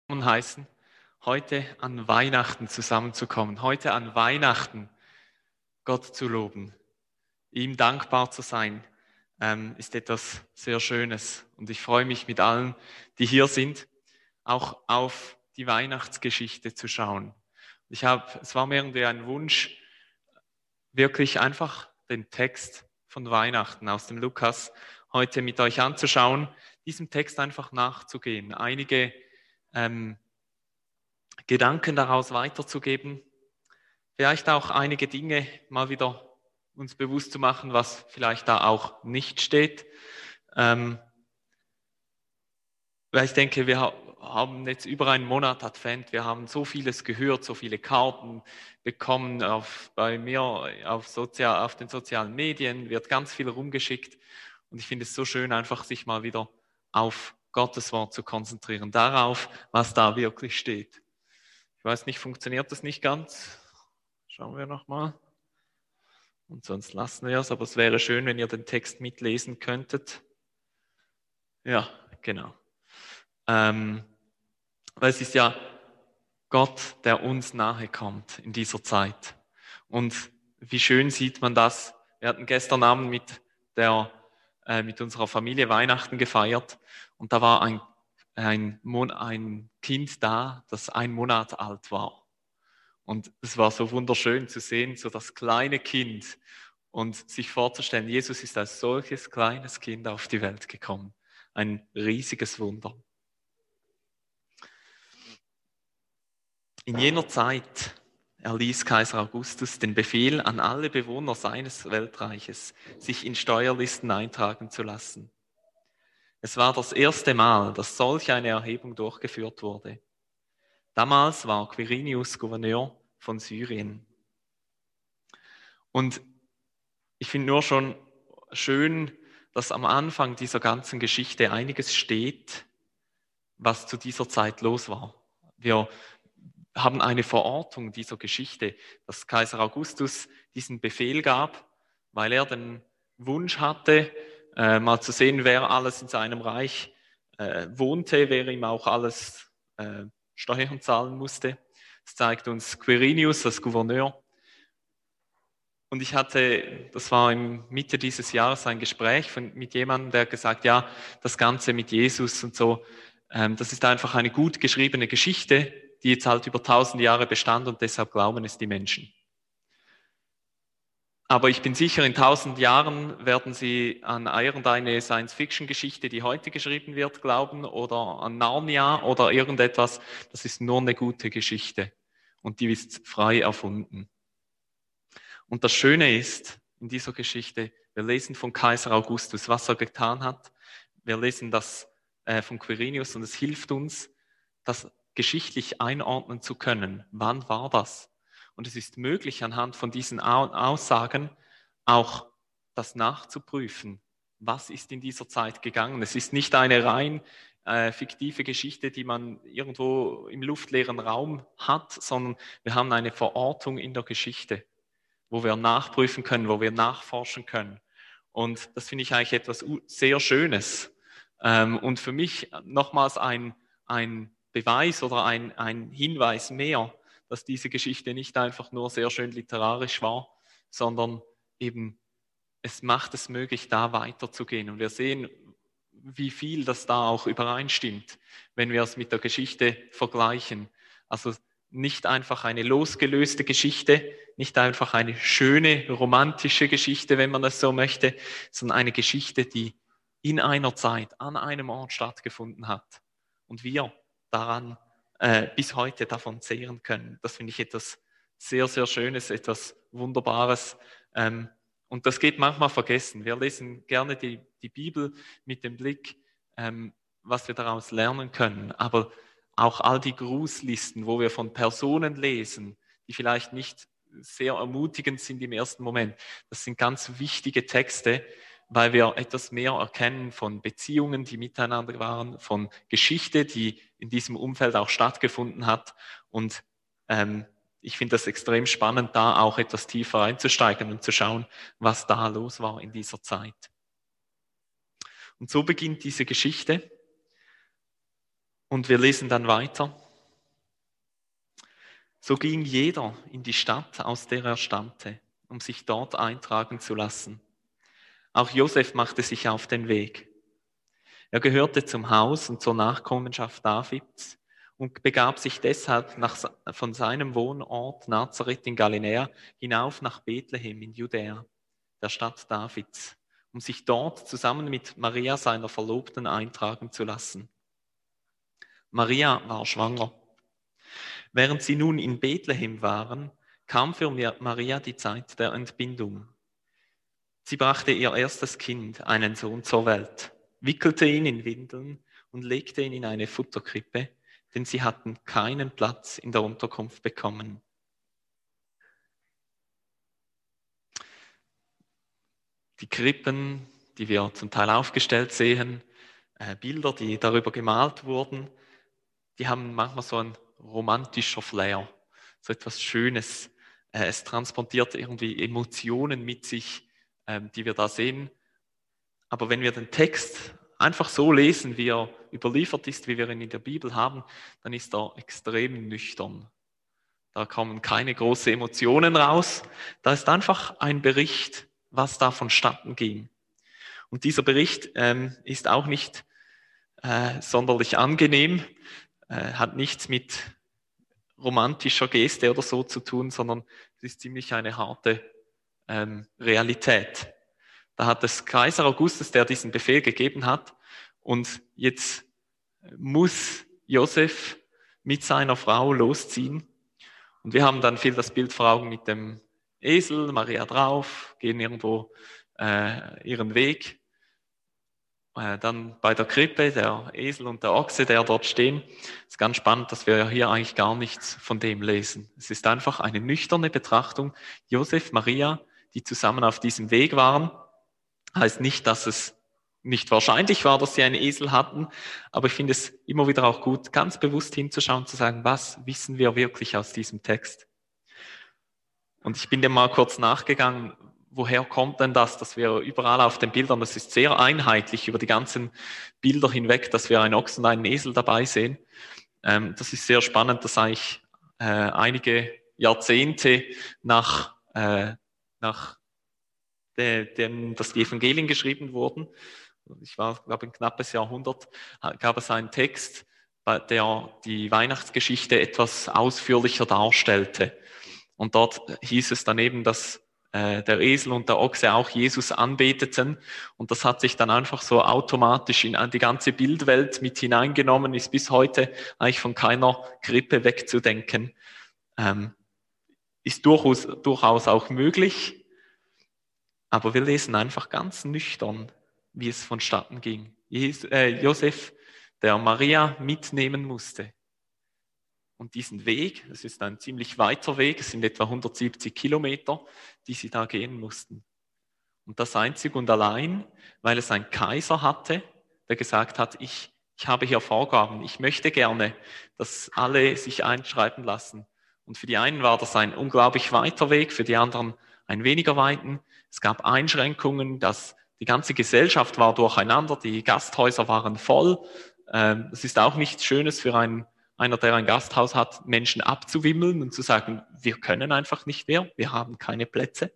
heißen, heute an Weihnachten zusammenzukommen, heute an Weihnachten Gott zu loben, ihm dankbar zu sein, ist etwas sehr Schönes. Und ich freue mich mit allen, die hier sind, auch auf die Weihnachtsgeschichte zu schauen. Es war mir irgendwie ein Wunsch, wirklich einfach den Text von Weihnachten aus dem Lukas heute mit euch anzuschauen, diesem Text einfach nachzugehen, einige Gedanken daraus weiterzugeben, vielleicht auch einige Dinge mal wieder uns bewusst zu machen, was vielleicht da auch nicht steht. Weil ich denke, haben jetzt über einen Monat Advent, wir haben so vieles gehört, so viele Karten bekommen, bei mir auf den sozialen Medien wird ganz viel rumgeschickt und ich finde es so schön, einfach sich mal wieder auf Gottes Wort zu konzentrieren, darauf, was da wirklich steht. Ich weiß nicht, funktioniert das nicht ganz? Schauen wir nochmal. Und sonst lassen wir es, aber es wäre schön, wenn ihr den Text mitlesen könntet. Ja, genau. Weil es ist ja Gott, der uns nahe kommt in dieser Zeit. Und wie schön sieht man das. Wir hatten gestern Abend mit unserer Familie Weihnachten gefeiert und da war ein Kind da, das 1 Monat alt war. Und es war so wunderschön zu sehen, so das kleine Kind und sich vorzustellen, Jesus ist als solches kleines Kind auf die Welt gekommen. Ein riesiges Wunder. In jener Zeit erließ Kaiser Augustus den Befehl an alle Bewohner seines Weltreiches, sich in Steuerlisten eintragen zu lassen. Es war das erste Mal, dass solch eine Erhebung durchgeführt wurde. Damals war Quirinius Gouverneur von Syrien. Und ich finde nur schon schön, dass am Anfang dieser ganzen Geschichte einiges steht, was zu dieser Zeit los war. Wir haben eine Verortung dieser Geschichte, dass Kaiser Augustus diesen Befehl gab, weil er den Wunsch hatte, mal zu sehen, wer alles in seinem Reich wohnte, wer ihm auch alles Steuern zahlen musste. Das zeigt uns Quirinius als Gouverneur. Und das war in Mitte dieses Jahres, ein Gespräch mit jemandem, der gesagt, ja, das Ganze mit Jesus und so, das ist einfach eine gut geschriebene Geschichte, die jetzt halt über 1000 Jahre bestand und deshalb glauben es die Menschen. Aber ich bin sicher, in 1000 Jahren werden sie an irgendeine Science-Fiction-Geschichte, die heute geschrieben wird, glauben oder an Narnia oder irgendetwas. Das ist nur eine gute Geschichte und die ist frei erfunden. Und das Schöne ist in dieser Geschichte, wir lesen von Kaiser Augustus, was er getan hat. Wir lesen das von Quirinius und es hilft uns, das geschichtlich einordnen zu können. Wann war das? Und es ist möglich, anhand von diesen Aussagen auch das nachzuprüfen. Was ist in dieser Zeit gegangen? Es ist nicht eine rein fiktive Geschichte, die man irgendwo im luftleeren Raum hat, sondern wir haben eine Verortung in der Geschichte, wo wir nachprüfen können, wo wir nachforschen können. Und das finde ich eigentlich etwas sehr Schönes. Und für mich nochmals ein Beweis oder ein Hinweis mehr, dass diese Geschichte nicht einfach nur sehr schön literarisch war, sondern eben es macht es möglich, da weiterzugehen. Und wir sehen, wie viel das da auch übereinstimmt, wenn wir es mit der Geschichte vergleichen. Also nicht einfach eine losgelöste Geschichte, nicht einfach eine schöne, romantische Geschichte, wenn man es so möchte, sondern eine Geschichte, die in einer Zeit, an einem Ort stattgefunden hat. Und wir daran bis heute davon zehren können. Das finde ich etwas sehr, sehr Schönes, etwas Wunderbares. Und das geht manchmal vergessen. Wir lesen gerne die Bibel mit dem Blick, was wir daraus lernen können. Aber auch all die Grußlisten, wo wir von Personen lesen, die vielleicht nicht sehr ermutigend sind im ersten Moment, das sind ganz wichtige Texte, weil wir etwas mehr erkennen von Beziehungen, die miteinander waren, von Geschichte, die in diesem Umfeld auch stattgefunden hat. Und ich finde das extrem spannend, da auch etwas tiefer einzusteigen und zu schauen, was da los war in dieser Zeit. Und so beginnt diese Geschichte. Und wir lesen dann weiter. So ging jeder in die Stadt, aus der er stammte, um sich dort eintragen zu lassen. Auch Josef machte sich auf den Weg. Er gehörte zum Haus und zur Nachkommenschaft Davids und begab sich deshalb von seinem Wohnort Nazareth in Galiläa hinauf nach Bethlehem in Judäa, der Stadt Davids, um sich dort zusammen mit Maria, seiner Verlobten, eintragen zu lassen. Maria war schwanger. Während sie nun in Bethlehem waren, kam für Maria die Zeit der Entbindung. Sie brachte ihr erstes Kind, einen Sohn, zur Welt, wickelte ihn in Windeln und legte ihn in eine Futterkrippe, denn sie hatten keinen Platz in der Unterkunft bekommen. Die Krippen, die wir zum Teil aufgestellt sehen, Bilder, die darüber gemalt wurden, die haben manchmal so ein romantischer Flair, so etwas Schönes. Es transportiert irgendwie Emotionen mit sich, die wir da sehen. Aber wenn wir den Text einfach so lesen, wie er überliefert ist, wie wir ihn in der Bibel haben, dann ist er extrem nüchtern. Da kommen keine großen Emotionen raus. Da ist einfach ein Bericht, was da vonstatten ging. Und dieser Bericht ist auch nicht sonderlich angenehm, hat nichts mit romantischer Geste oder so zu tun, sondern es ist ziemlich eine harte Realität. Da hat es Kaiser Augustus, der diesen Befehl gegeben hat, und jetzt muss Josef mit seiner Frau losziehen. Und wir haben dann viel das Bild vor Augen mit dem Esel, Maria drauf, gehen irgendwo ihren Weg. Dann bei der Krippe, der Esel und der Ochse, der dort stehen. Es ist ganz spannend, dass wir hier eigentlich gar nichts von dem lesen. Es ist einfach eine nüchterne Betrachtung. Josef, Maria, die zusammen auf diesem Weg waren. Heißt nicht, dass es nicht wahrscheinlich war, dass sie einen Esel hatten, aber ich finde es immer wieder auch gut, ganz bewusst hinzuschauen, zu sagen, was wissen wir wirklich aus diesem Text? Und ich bin dem mal kurz nachgegangen, woher kommt denn das, dass wir überall auf den Bildern, das ist sehr einheitlich über die ganzen Bilder hinweg, dass wir einen Ochsen und einen Esel dabei sehen. Das ist sehr spannend, dass eigentlich einige Jahrzehnte dass die Evangelien geschrieben wurden, ich war, glaube ich, ein knappes Jahrhundert, gab es einen Text, der die Weihnachtsgeschichte etwas ausführlicher darstellte. Und dort hieß es dann eben, dass der Esel und der Ochse auch Jesus anbeteten. Und das hat sich dann einfach so automatisch in die ganze Bildwelt mit hineingenommen, ist bis heute eigentlich von keiner Krippe wegzudenken. Ist durchaus auch möglich. Aber wir lesen einfach ganz nüchtern, wie es vonstatten ging. Josef, der Maria mitnehmen musste. Und diesen Weg, das ist ein ziemlich weiter Weg, es sind etwa 170 Kilometer, die sie da gehen mussten. Und das einzig und allein, weil es einen Kaiser hatte, der gesagt hat, ich habe hier Vorgaben, ich möchte gerne, dass alle sich einschreiben lassen. Und für die einen war das ein unglaublich weiter Weg, für die anderen ein weniger weiten. Es gab Einschränkungen, die ganze Gesellschaft war durcheinander, die Gasthäuser waren voll. Es ist auch nichts Schönes für einer, der ein Gasthaus hat, Menschen abzuwimmeln und zu sagen, wir können einfach nicht mehr, wir haben keine Plätze.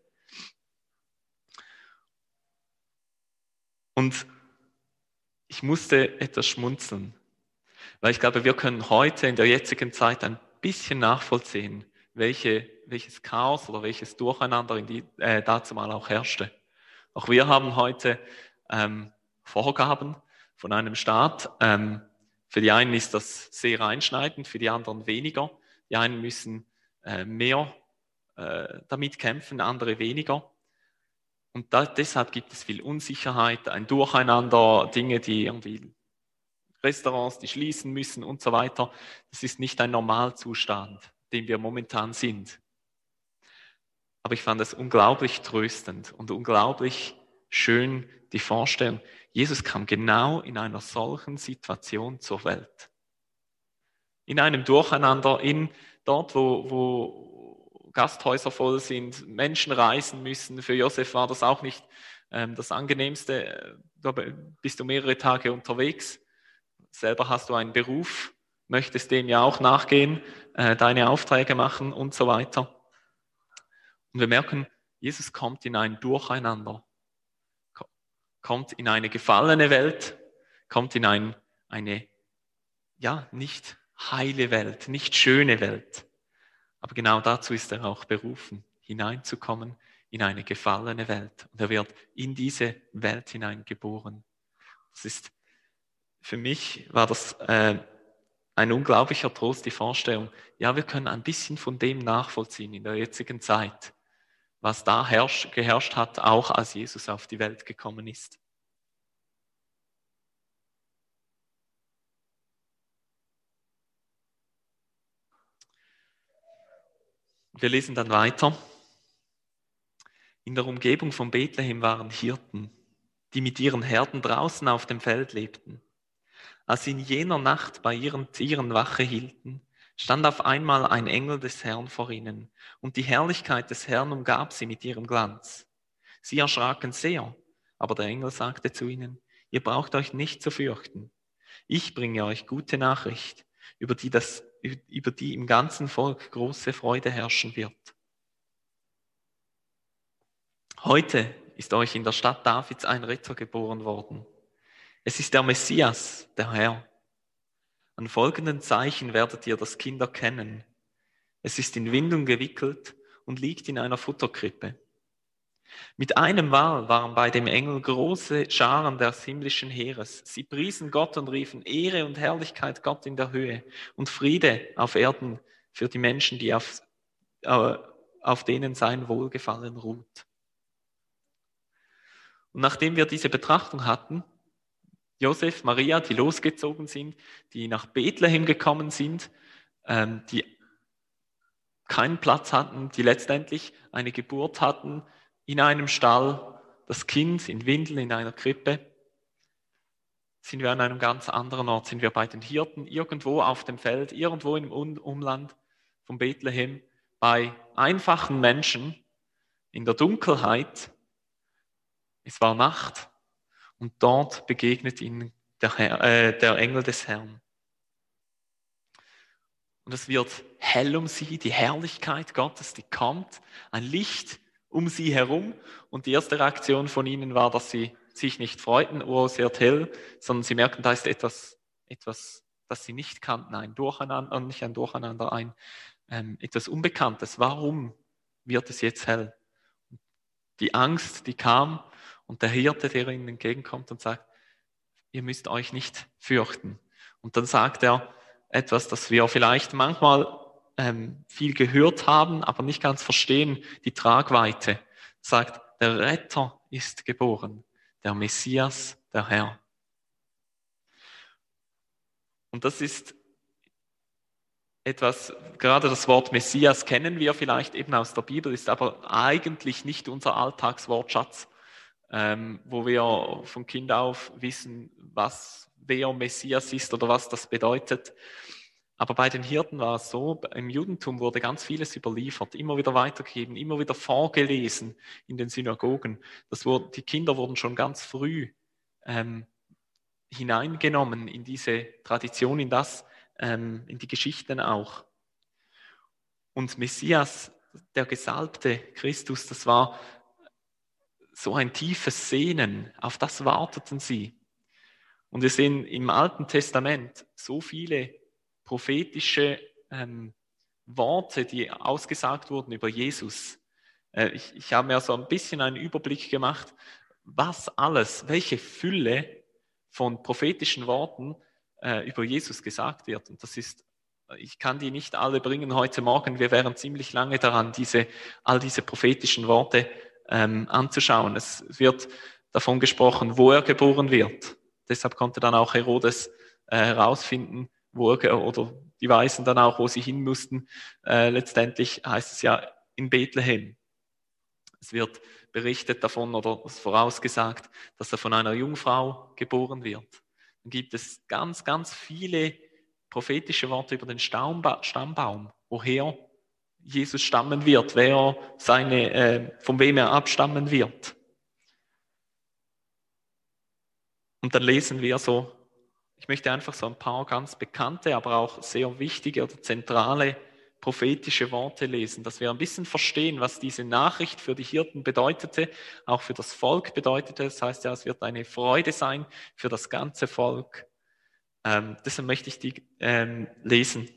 Und ich musste etwas schmunzeln, weil ich glaube, wir können heute in der jetzigen Zeit ein bisschen nachvollziehen, welches Chaos oder welches Durcheinander dazu mal auch herrschte. Auch wir haben heute Vorgaben von einem Staat. Für die einen ist das sehr einschneidend, für die anderen weniger. Die einen müssen mehr damit kämpfen, andere weniger. Und deshalb gibt es viel Unsicherheit, ein Durcheinander, Dinge, die irgendwie Restaurants, die schließen müssen und so weiter. Das ist nicht ein Normalzustand, den wir momentan sind. Aber ich fand es unglaublich tröstend und unglaublich schön, die Vorstellung, Jesus kam genau in einer solchen Situation zur Welt. In einem Durcheinander, dort, wo Gasthäuser voll sind, Menschen reisen müssen. Für Josef war das auch nicht das Angenehmste. Da bist du mehrere Tage unterwegs. Selber hast du einen Beruf. möchtest dem ja auch nachgehen, deine Aufträge machen und so weiter. Und wir merken, Jesus kommt in ein Durcheinander, kommt in eine gefallene Welt, kommt in eine nicht heile Welt, nicht schöne Welt. Aber genau dazu ist er auch berufen, hineinzukommen in eine gefallene Welt. Und er wird in diese Welt hineingeboren. Für mich war das ein unglaublicher Trost, die Vorstellung, ja, wir können ein bisschen von dem nachvollziehen in der jetzigen Zeit, was da geherrscht hat, auch als Jesus auf die Welt gekommen ist. Wir lesen dann weiter. In der Umgebung von Bethlehem waren Hirten, die mit ihren Herden draußen auf dem Feld lebten. Als sie in jener Nacht bei ihren Tieren Wache hielten, stand auf einmal ein Engel des Herrn vor ihnen, und die Herrlichkeit des Herrn umgab sie mit ihrem Glanz. Sie erschraken sehr, aber der Engel sagte zu ihnen, ihr braucht euch nicht zu fürchten. Ich bringe euch gute Nachricht, über die im ganzen Volk große Freude herrschen wird. Heute ist euch in der Stadt Davids ein Retter geboren worden. Es ist der Messias, der Herr. An folgenden Zeichen werdet ihr das Kind erkennen. Es ist in Windeln gewickelt und liegt in einer Futterkrippe. Mit einem Mal waren bei dem Engel große Scharen des himmlischen Heeres. Sie priesen Gott und riefen Ehre und Herrlichkeit Gott in der Höhe und Friede auf Erden für die Menschen, die auf denen sein Wohlgefallen ruht. Und nachdem wir diese Betrachtung hatten, Josef, Maria, die losgezogen sind, die nach Bethlehem gekommen sind, die keinen Platz hatten, die letztendlich eine Geburt hatten in einem Stall, das Kind in Windeln in einer Krippe, sind wir an einem ganz anderen Ort, sind wir bei den Hirten, irgendwo auf dem Feld, irgendwo im Umland von Bethlehem, bei einfachen Menschen in der Dunkelheit. Es war Nacht und dort begegnet ihnen der Engel des Herrn. Und es wird hell um sie, die Herrlichkeit Gottes, die kommt, ein Licht um sie herum. Und die erste Reaktion von ihnen war, dass sie sich nicht freuten, oh, es wird hell, sondern sie merken, da ist etwas, das sie nicht kannten, ein Durcheinander, nicht ein Durcheinander, etwas Unbekanntes. Warum wird es jetzt hell? Die Angst, die kam und der Hirte, der ihnen entgegenkommt und sagt, ihr müsst euch nicht fürchten. Und dann sagt er etwas, das wir vielleicht manchmal viel gehört haben, aber nicht ganz verstehen, die Tragweite. Er sagt, der Retter ist geboren, der Messias, der Herr. Und das ist etwas, gerade das Wort Messias kennen wir vielleicht eben aus der Bibel, ist aber eigentlich nicht unser Alltagswortschatz, wo wir von Kind auf wissen, wer Messias ist oder was das bedeutet. Aber bei den Hirten war es so, im Judentum wurde ganz vieles überliefert, immer wieder weitergegeben, immer wieder vorgelesen in den Synagogen. Die Kinder wurden schon ganz früh hineingenommen in diese Tradition, in die Geschichten auch. Und Messias, der Gesalbte Christus, das war so ein tiefes Sehnen, auf das warteten sie. Und wir sehen im Alten Testament so viele prophetische Worte, die ausgesagt wurden über Jesus. Ich habe mir so ein bisschen einen Überblick gemacht, welche Fülle von prophetischen Worten über Jesus gesagt wird. Und ich kann die nicht alle bringen heute Morgen. Wir wären ziemlich lange daran, all diese prophetischen Worte anzuschauen. Es wird davon gesprochen, wo er geboren wird. Deshalb konnte dann auch Herodes herausfinden, oder die Weisen dann auch, wo sie hin mussten. Letztendlich heißt es ja in Bethlehem. Es wird berichtet davon oder vorausgesagt, dass er von einer Jungfrau geboren wird. Dann gibt es ganz, ganz viele prophetische Worte über den Stammbaum, woher Jesus stammen wird, von wem er abstammen wird. Und dann lesen wir so Ich möchte einfach so ein paar ganz bekannte, aber auch sehr wichtige oder zentrale prophetische Worte lesen, dass wir ein bisschen verstehen, was diese Nachricht für die Hirten bedeutete, auch für das Volk bedeutete. Das heißt ja, es wird eine Freude sein für das ganze Volk. Deshalb möchte ich die lesen.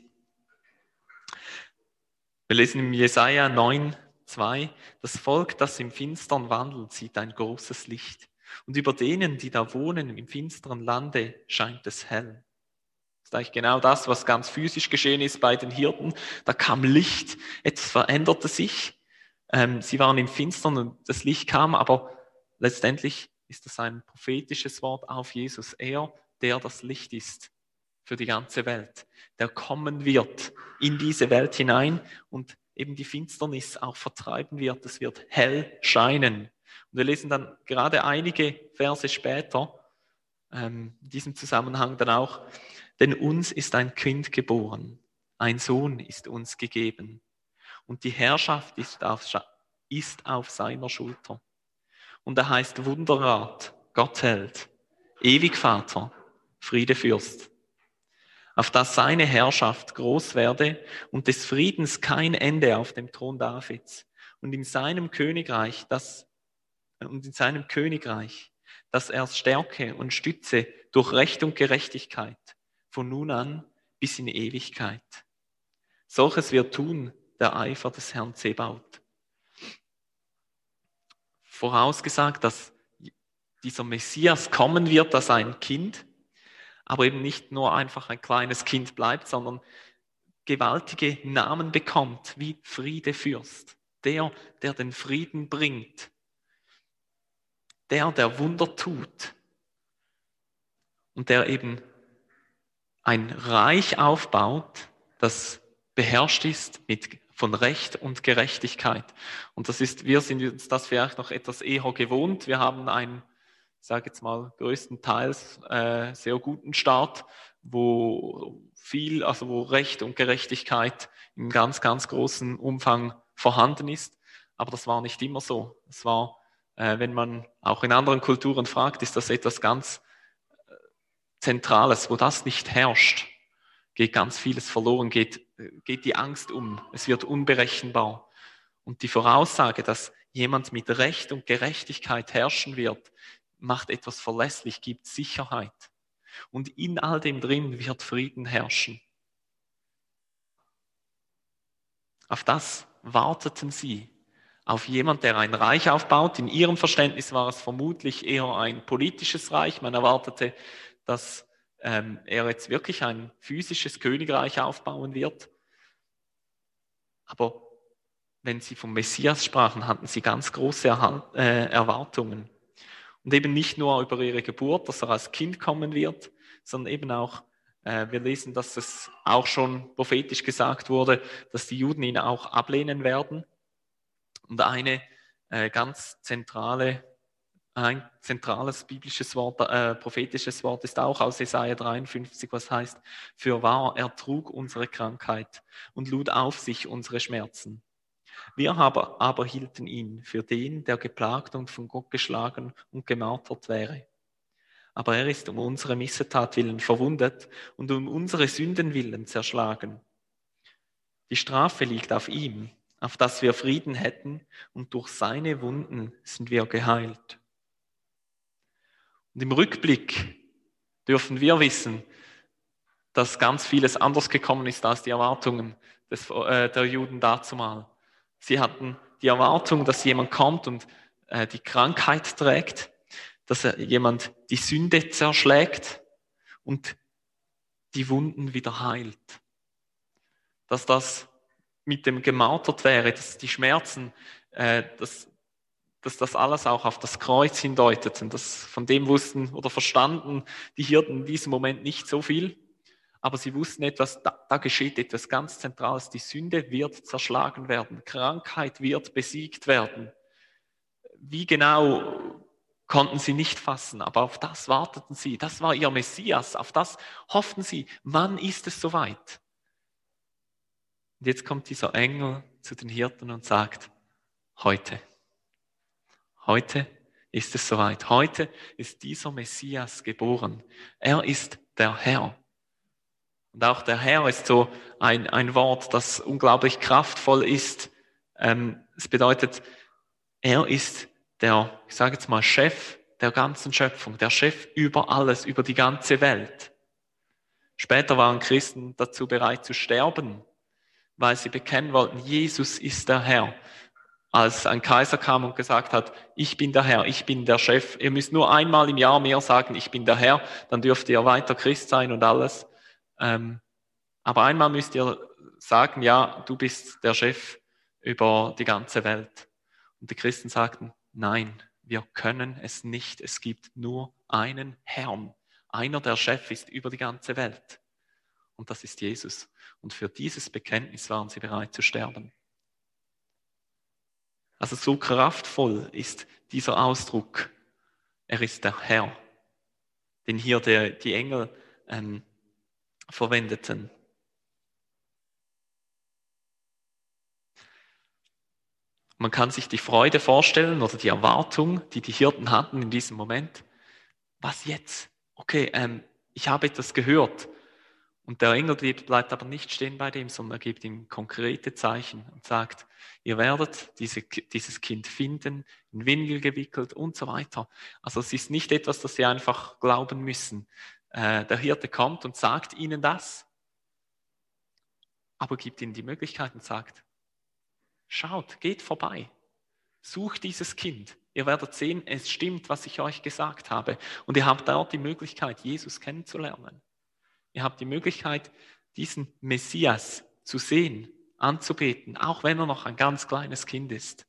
Wir lesen im Jesaja 9,2: Das Volk, das im Finstern wandelt, sieht ein großes Licht. Und über denen, die da wohnen im finsteren Lande, scheint es hell. Das ist eigentlich genau das, was ganz physisch geschehen ist bei den Hirten. Da kam Licht, etwas veränderte sich. Sie waren im Finstern und das Licht kam, aber letztendlich ist das ein prophetisches Wort auf Jesus. Er, der das Licht ist für die ganze Welt, der kommen wird in diese Welt hinein und eben die Finsternis auch vertreiben wird. Es wird hell scheinen. Und wir lesen dann gerade einige Verse später, in diesem Zusammenhang dann auch: Denn uns ist ein Kind geboren, ein Sohn ist uns gegeben und die Herrschaft ist auf seiner Schulter. Und er heißt Wunderrat, Gottheld, Ewigvater, Friedefürst. Auf dass seine Herrschaft groß werde und des Friedens kein Ende auf dem Thron Davids und in seinem Königreich, dass er stärke und stütze durch Recht und Gerechtigkeit von nun an bis in Ewigkeit. Solches wird tun der Eifer des Herrn Zebaoth. Vorausgesagt, dass dieser Messias kommen wird als ein Kind, aber eben nicht nur einfach ein kleines Kind bleibt, sondern gewaltige Namen bekommt, wie Friedefürst, der den Frieden bringt, der Wunder tut und der eben ein Reich aufbaut, das beherrscht ist von Recht und Gerechtigkeit. Und wir sind uns das vielleicht noch etwas eher gewohnt. Wir haben einen, ich sage jetzt mal, größtenteils sehr guten Staat, wo Recht und Gerechtigkeit in ganz, ganz großem Umfang vorhanden ist. Aber das war nicht immer so. Es war, wenn man auch in anderen Kulturen fragt, ist das etwas ganz Zentrales. Wo das nicht herrscht, geht ganz vieles verloren, geht die Angst um. Es wird unberechenbar. Und die Voraussage, dass jemand mit Recht und Gerechtigkeit herrschen wird, macht etwas verlässlich, gibt Sicherheit. Und in all dem drin wird Frieden herrschen. Auf das warteten sie. Auf jemand, der ein Reich aufbaut. In ihrem Verständnis war es vermutlich eher ein politisches Reich. Man erwartete, dass er jetzt wirklich ein physisches Königreich aufbauen wird. Aber wenn sie vom Messias sprachen, hatten sie ganz große Erwartungen. Und eben nicht nur über ihre Geburt, dass er als Kind kommen wird, sondern eben auch, wir lesen, dass es auch schon prophetisch gesagt wurde, dass die Juden ihn auch ablehnen werden. Und ein zentrales biblisches Wort, prophetisches Wort ist auch aus Jesaja 53, was heißt: Fürwahr, er trug unsere Krankheit und lud auf sich unsere Schmerzen. Wir aber hielten ihn für den, der geplagt und von Gott geschlagen und gemartert wäre. Aber er ist um unsere Missetat willen verwundet und um unsere Sünden willen zerschlagen. Die Strafe liegt auf ihm, auf dass wir Frieden hätten, und durch seine Wunden sind wir geheilt. Und im Rückblick dürfen wir wissen, dass ganz vieles anders gekommen ist als die Erwartungen der Juden dazumal. Sie hatten die Erwartung, dass jemand kommt und die Krankheit trägt, dass jemand die Sünde zerschlägt und die Wunden wieder heilt. Dass das mit dem gemartert wäre, dass die Schmerzen, dass das alles auch auf das Kreuz hindeutet. Und von dem wussten oder verstanden die Hirten in diesem Moment nicht so viel. Aber sie wussten etwas, da geschieht etwas ganz Zentrales. Die Sünde wird zerschlagen werden. Krankheit wird besiegt werden. Wie genau konnten sie nicht fassen, aber auf das warteten sie. Das war ihr Messias. Auf das hofften sie. Wann ist es soweit? Und jetzt kommt dieser Engel zu den Hirten und sagt: Heute. Heute ist es soweit. Heute ist dieser Messias geboren. Er ist der Herr. Und auch der Herr ist so ein Wort, das unglaublich kraftvoll ist. Es bedeutet, er ist der, ich sage jetzt mal, Chef der ganzen Schöpfung, der Chef über alles, über die ganze Welt. Später waren Christen dazu bereit zu sterben, weil sie bekennen wollten, Jesus ist der Herr. Als ein Kaiser kam und gesagt hat, ich bin der Herr, ich bin der Chef, ihr müsst nur einmal im Jahr mir sagen, ich bin der Herr, dann dürft ihr weiter Christ sein und alles. Aber einmal müsst ihr sagen, ja, du bist der Chef über die ganze Welt. Und die Christen sagten, nein, wir können es nicht. Es gibt nur einen Herrn. Einer, der Chef ist über die ganze Welt. Und das ist Jesus. Und für dieses Bekenntnis waren sie bereit zu sterben. Also so kraftvoll ist dieser Ausdruck. Er ist der Herr, den hier die Engel verwendeten. Man kann sich die Freude vorstellen oder die Erwartung, die die Hirten hatten in diesem Moment. Was jetzt? Okay, ich habe etwas gehört. Und der Engel bleibt aber nicht stehen bei dem, sondern er gibt ihm konkrete Zeichen und sagt, ihr werdet dieses Kind finden, in Windel gewickelt und so weiter. Also es ist nicht etwas, das sie einfach glauben müssen. Der Hirte kommt und sagt ihnen das, aber gibt ihnen die Möglichkeit und sagt, schaut, geht vorbei, sucht dieses Kind. Ihr werdet sehen, es stimmt, was ich euch gesagt habe. Und ihr habt dort die Möglichkeit, Jesus kennenzulernen. Ihr habt die Möglichkeit, diesen Messias zu sehen, anzubeten, auch wenn er noch ein ganz kleines Kind ist.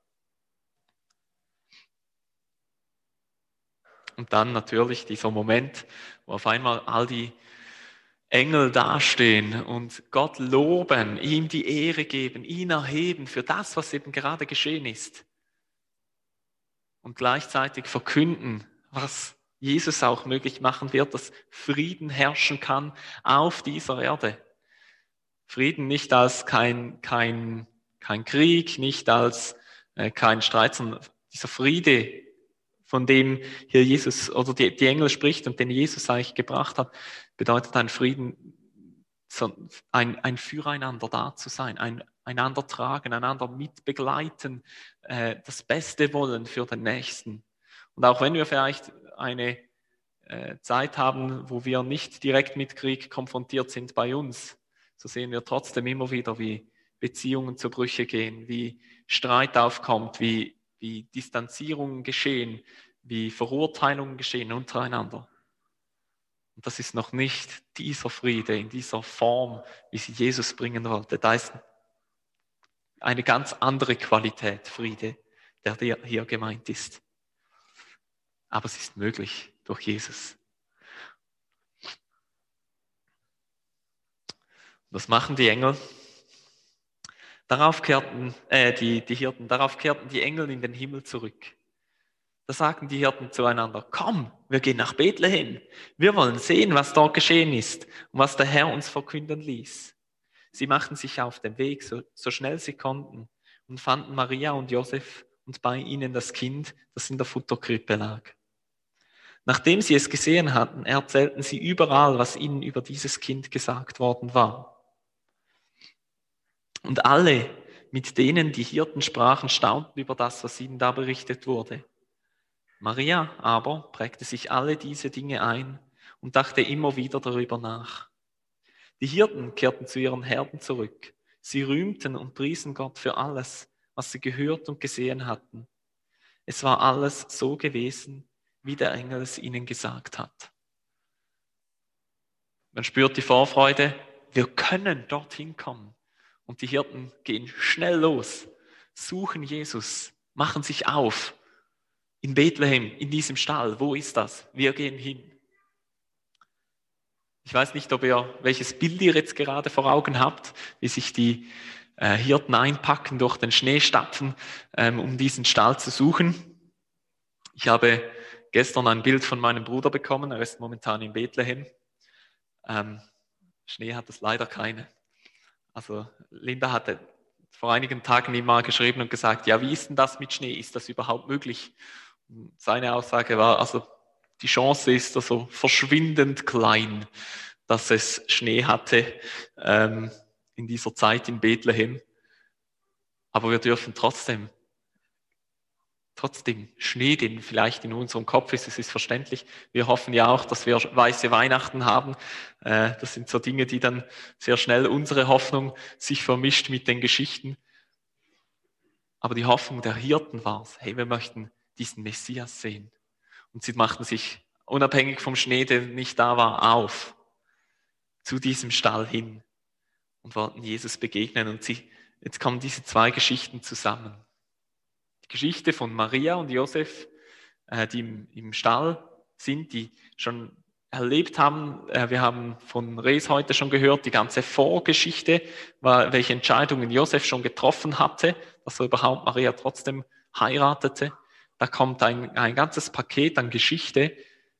Und dann natürlich dieser Moment, wo auf einmal all die Engel dastehen und Gott loben, ihm die Ehre geben, ihn erheben für das, was eben gerade geschehen ist. Und gleichzeitig verkünden, was Jesus auch möglich machen wird, dass Frieden herrschen kann auf dieser Erde. Frieden nicht als kein Krieg, nicht als kein Streit, sondern dieser Friede, von dem hier Jesus oder die Engel spricht und den Jesus eigentlich gebracht hat, bedeutet ein Frieden, ein Füreinander da zu sein, einander tragen, einander mitbegleiten, das Beste wollen für den Nächsten. Und auch wenn wir vielleicht eine Zeit haben, wo wir nicht direkt mit Krieg konfrontiert sind bei uns, so sehen wir trotzdem immer wieder, wie Beziehungen zu Brüche gehen, wie Streit aufkommt, wie Distanzierungen geschehen, wie Verurteilungen geschehen untereinander. Und das ist noch nicht dieser Friede in dieser Form, wie sie Jesus bringen wollte. Da ist eine ganz andere Qualität Friede, der hier gemeint ist. Aber es ist möglich durch Jesus. Was machen die Engel? Darauf kehrten die Hirten, darauf kehrten die Engel in den Himmel zurück. Da sagten die Hirten zueinander, komm, wir gehen nach Bethlehem. Wir wollen sehen, was dort geschehen ist und was der Herr uns verkünden ließ. Sie machten sich auf den Weg, so schnell sie konnten, und fanden Maria und Josef und bei ihnen das Kind, das in der Futterkrippe lag. Nachdem sie es gesehen hatten, erzählten sie überall, was ihnen über dieses Kind gesagt worden war. Und alle, mit denen die Hirten sprachen, staunten über das, was ihnen da berichtet wurde. Maria aber prägte sich alle diese Dinge ein und dachte immer wieder darüber nach. Die Hirten kehrten zu ihren Herden zurück. Sie rühmten und priesen Gott für alles, was sie gehört und gesehen hatten. Es war alles so gewesen, wie der Engel es ihnen gesagt hat. Man spürt die Vorfreude, wir können dorthin kommen. Und die Hirten gehen schnell los, suchen Jesus, machen sich auf. In Bethlehem, in diesem Stall, wo ist das? Wir gehen hin. Ich weiß nicht, welches Bild ihr jetzt gerade vor Augen habt, wie sich die Hirten einpacken, durch den Schnee stapfen, um diesen Stall zu suchen. Ich habe gestern ein Bild von meinem Bruder bekommen, er ist momentan in Bethlehem. Schnee hat es leider keine. Also Linda hatte vor einigen Tagen ihm mal geschrieben und gesagt, ja, wie ist denn das mit Schnee? Ist das überhaupt möglich? Und seine Aussage war, also Die Chance ist also verschwindend klein, dass es Schnee hatte in dieser Zeit in Bethlehem. Aber wir dürfen trotzdem Schnee, den vielleicht in unserem Kopf ist, es ist verständlich. Wir hoffen ja auch, dass wir weiße Weihnachten haben. Das sind so Dinge, die dann sehr schnell unsere Hoffnung sich vermischt mit den Geschichten. Aber die Hoffnung der Hirten war es, hey, wir möchten diesen Messias sehen. Und sie machten sich unabhängig vom Schnee, der nicht da war, auf zu diesem Stall hin und wollten Jesus begegnen. Und jetzt kommen diese zwei Geschichten zusammen. Die Geschichte von Maria und Josef, die im Stall sind, die schon erlebt haben. Wir haben von Rees heute schon gehört, die ganze Vorgeschichte, welche Entscheidungen Josef schon getroffen hatte, dass er überhaupt Maria trotzdem heiratete. Da kommt ein ganzes Paket an Geschichte,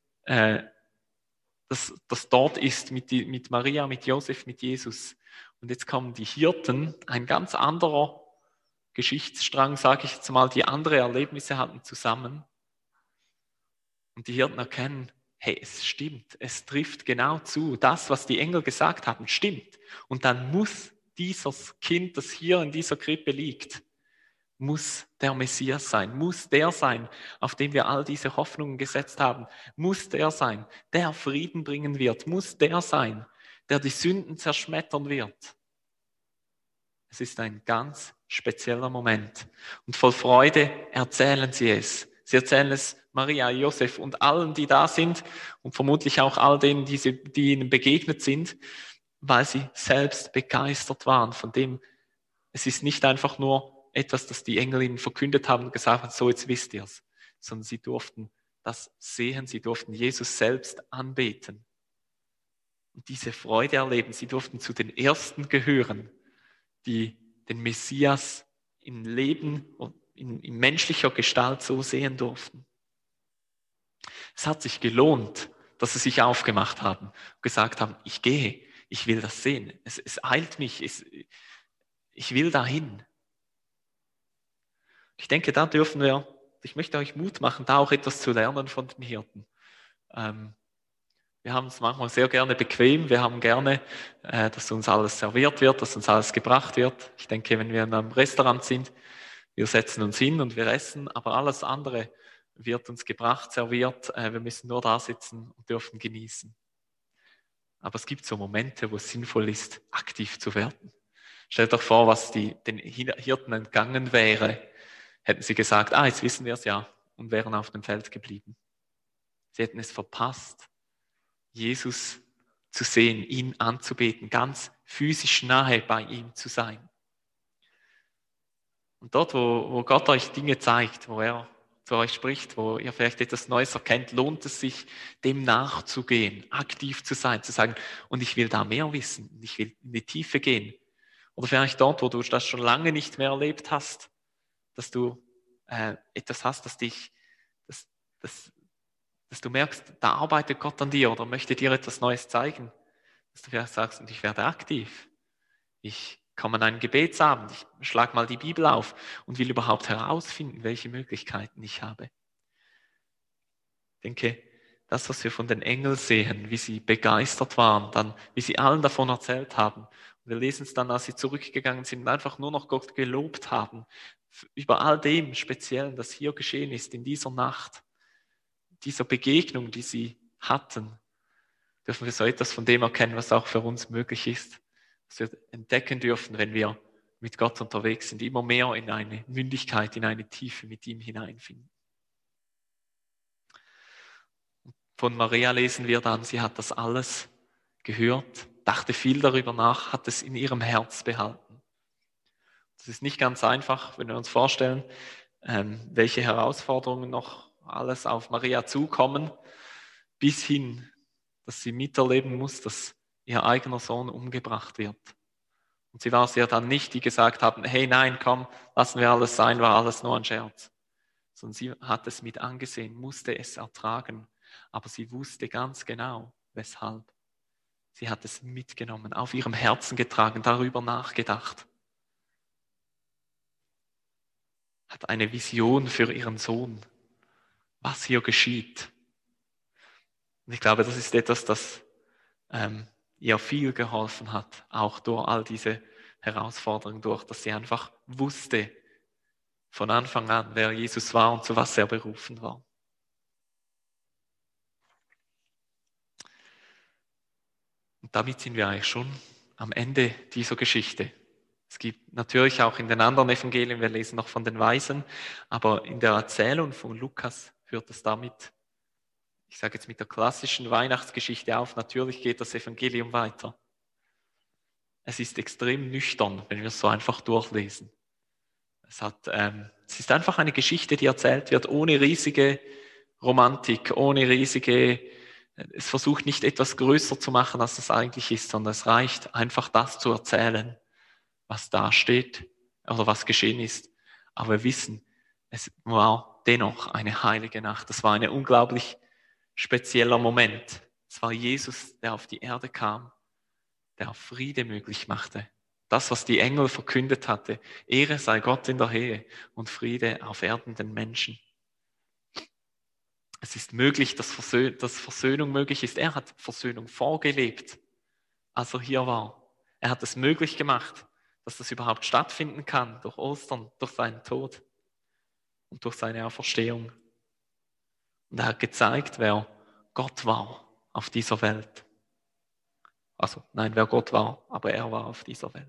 das dort ist mit Maria, mit Josef, mit Jesus. Und jetzt kommen die Hirten, ein ganz anderer Geschichtsstrang, sage ich jetzt mal, die andere Erlebnisse hatten zusammen. Und die Hirten erkennen, hey, es stimmt, es trifft genau zu. Das, was die Engel gesagt haben, stimmt. Und dann muss dieses Kind, das hier in dieser Krippe liegt, muss der Messias sein, muss der sein, auf den wir all diese Hoffnungen gesetzt haben, muss der sein, der Frieden bringen wird, muss der sein, der die Sünden zerschmettern wird. Es ist ein ganz spezieller Moment. Und voll Freude erzählen sie es. Sie erzählen es Maria, Josef und allen, die da sind und vermutlich auch all denen, die ihnen begegnet sind, weil sie selbst begeistert waren von dem. Es ist nicht einfach nur etwas, das die Engel ihnen verkündet haben und gesagt haben, so jetzt wisst ihr's, sondern sie durften das sehen, sie durften Jesus selbst anbeten und diese Freude erleben. Sie durften zu den Ersten gehören, die den Messias im Leben und in menschlicher Gestalt so sehen durften. Es hat sich gelohnt, dass sie sich aufgemacht haben und gesagt haben, ich gehe, ich will das sehen. Es eilt mich, ich will dahin. Ich denke, da dürfen wir, ich möchte euch Mut machen, da auch etwas zu lernen von den Hirten. Wir haben es manchmal sehr gerne bequem, wir haben gerne, dass uns alles serviert wird, dass uns alles gebracht wird. Ich denke, wenn wir in einem Restaurant sind, wir setzen uns hin und wir essen, aber alles andere wird uns gebracht, serviert. Wir müssen nur da sitzen und dürfen genießen. Aber es gibt so Momente, wo es sinnvoll ist, aktiv zu werden. Stellt euch vor, was den Hirten entgangen wäre, hätten sie gesagt, jetzt wissen wir es ja, und wären auf dem Feld geblieben. Sie hätten es verpasst, Jesus zu sehen, ihn anzubeten, ganz physisch nahe bei ihm zu sein. Und dort, wo Gott euch Dinge zeigt, wo er zu euch spricht, wo ihr vielleicht etwas Neues erkennt, lohnt es sich, dem nachzugehen, aktiv zu sein, zu sagen, und ich will da mehr wissen, ich will in die Tiefe gehen. Oder vielleicht dort, wo du das schon lange nicht mehr erlebt hast, dass du etwas hast, dass du merkst, da arbeitet Gott an dir oder möchte dir etwas Neues zeigen, dass du vielleicht sagst, und ich werde aktiv. Ich komme an einen Gebetsabend, ich schlage mal die Bibel auf und will überhaupt herausfinden, welche Möglichkeiten ich habe. Ich denke, das, was wir von den Engeln sehen, wie sie begeistert waren, dann, wie sie allen davon erzählt haben. Und wir lesen es dann, als sie zurückgegangen sind und einfach nur noch Gott gelobt haben, über all dem Speziellen, das hier geschehen ist, in dieser Nacht, dieser Begegnung, die sie hatten, dürfen wir so etwas von dem erkennen, was auch für uns möglich ist, was wir entdecken dürfen, wenn wir mit Gott unterwegs sind, immer mehr in eine Mündigkeit, in eine Tiefe mit ihm hineinfinden. Von Maria lesen wir dann, sie hat das alles gehört, dachte viel darüber nach, hat es in ihrem Herz behalten. Das ist nicht ganz einfach, wenn wir uns vorstellen, welche Herausforderungen noch alles auf Maria zukommen, bis hin, dass sie miterleben muss, dass ihr eigener Sohn umgebracht wird. Und sie war es ja dann nicht, die gesagt haben, hey nein, komm, lassen wir alles sein, war alles nur ein Scherz. Sondern sie hat es mit angesehen, musste es ertragen. Aber sie wusste ganz genau, weshalb. Sie hat es mitgenommen, auf ihrem Herzen getragen, darüber nachgedacht. Hat eine Vision für ihren Sohn, was hier geschieht. Und ich glaube, das ist etwas, das ihr viel geholfen hat, auch durch all diese Herausforderungen durch, dass sie einfach wusste von Anfang an, wer Jesus war und zu was er berufen war. Und damit sind wir eigentlich schon am Ende dieser Geschichte. Es gibt natürlich auch in den anderen Evangelien, wir lesen noch von den Weisen, aber in der Erzählung von Lukas hört es damit, ich sage jetzt mit der klassischen Weihnachtsgeschichte auf. Natürlich geht das Evangelium weiter. Es ist extrem nüchtern, wenn wir es so einfach durchlesen. Es ist einfach eine Geschichte, die erzählt wird, ohne riesige Romantik, ohne riesige, es versucht nicht etwas größer zu machen, als es eigentlich ist, sondern es reicht einfach das zu erzählen, was da steht oder was geschehen ist. Aber wir wissen, es war dennoch eine heilige Nacht. Es war ein unglaublich spezieller Moment. Es war Jesus, der auf die Erde kam, der Friede möglich machte. Das, was die Engel verkündet hatte, Ehre sei Gott in der Höhe und Friede auf Erden den Menschen. Es ist möglich, dass Versöhnung möglich ist. Er hat Versöhnung vorgelebt, als er hier war. Er hat es möglich gemacht, dass das überhaupt stattfinden kann durch Ostern, durch seinen Tod und durch seine Auferstehung. Und er hat gezeigt, wer Gott war auf dieser Welt. Also, nein, wer Gott war, aber er war auf dieser Welt.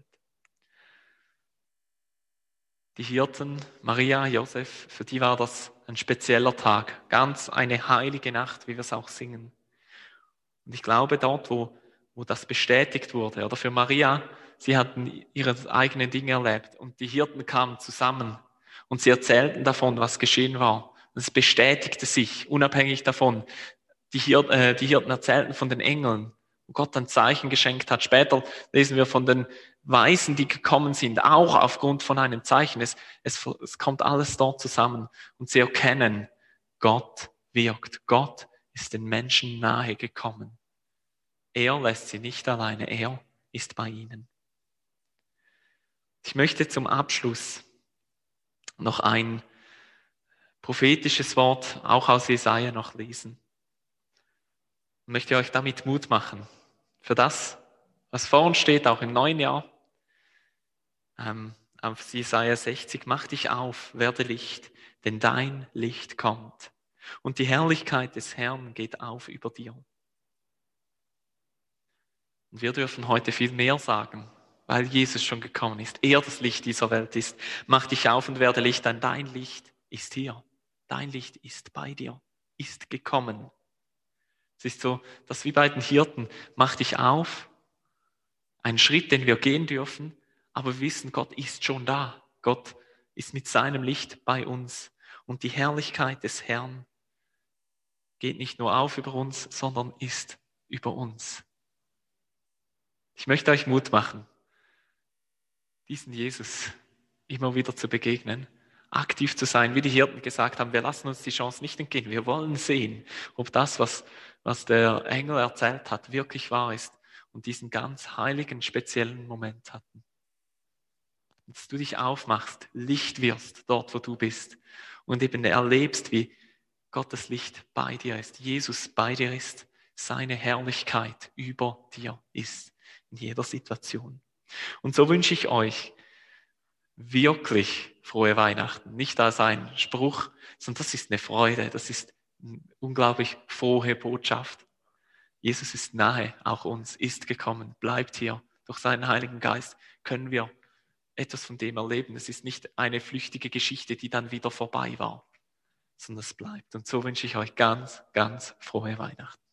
Die Hirten, Maria, Josef, für die war das ein spezieller Tag, ganz eine heilige Nacht, wie wir es auch singen. Und ich glaube, dort, wo das bestätigt wurde, oder für Maria, sie hatten ihre eigenen Dinge erlebt und die Hirten kamen zusammen und sie erzählten davon, was geschehen war. Und es bestätigte sich, unabhängig davon. Die Hirten erzählten von den Engeln, wo Gott ein Zeichen geschenkt hat. Später lesen wir von den Weisen, die gekommen sind, auch aufgrund von einem Zeichen. Es kommt alles dort zusammen und sie erkennen, Gott wirkt. Gott ist den Menschen nahe gekommen. Er lässt sie nicht alleine, er ist bei ihnen. Ich möchte zum Abschluss noch ein prophetisches Wort, auch aus Jesaja, noch lesen. Ich möchte euch damit Mut machen für das, was vor uns steht, auch im neuen Jahr. Auf Jesaja 60, mach dich auf, werde Licht, denn dein Licht kommt. Und die Herrlichkeit des Herrn geht auf über dir. Und wir dürfen heute viel mehr sagen, weil Jesus schon gekommen ist. Er das Licht dieser Welt ist. Mach dich auf und werde Licht, denn dein Licht ist hier. Dein Licht ist bei dir, ist gekommen. Es ist so, dass wie bei den Hirten, mach dich auf, ein Schritt, den wir gehen dürfen, aber wir wissen, Gott ist schon da. Gott ist mit seinem Licht bei uns. Und die Herrlichkeit des Herrn geht nicht nur auf über uns, sondern ist über uns. Ich möchte euch Mut machen, diesen Jesus immer wieder zu begegnen, aktiv zu sein, wie die Hirten gesagt haben, wir lassen uns die Chance nicht entgehen. Wir wollen sehen, ob das, was der Engel erzählt hat, wirklich wahr ist und diesen ganz heiligen, speziellen Moment hatten. Und dass du dich aufmachst, Licht wirst dort, wo du bist und eben erlebst, wie Gottes Licht bei dir ist, Jesus bei dir ist, seine Herrlichkeit über dir ist, in jeder Situation. Und so wünsche ich euch wirklich frohe Weihnachten. Nicht als ein Spruch, sondern das ist eine Freude, das ist eine unglaublich frohe Botschaft. Jesus ist nahe, auch uns, ist gekommen, bleibt hier. Durch seinen Heiligen Geist können wir etwas von dem erleben. Es ist nicht eine flüchtige Geschichte, die dann wieder vorbei war, sondern es bleibt. Und so wünsche ich euch ganz, ganz frohe Weihnachten.